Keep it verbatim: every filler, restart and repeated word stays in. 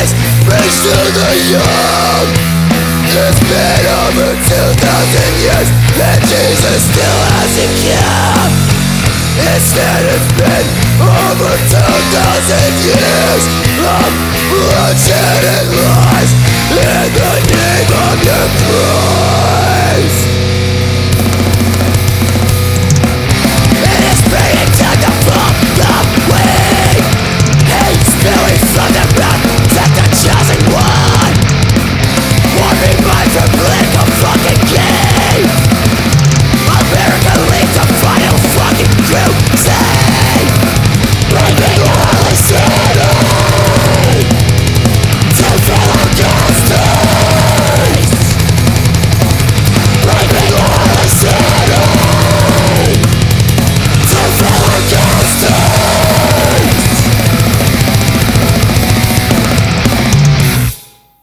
this brings to the young. It's been over two thousand years and Jesus still hasn't come. Instead it's been over two thousand years of bloodshed and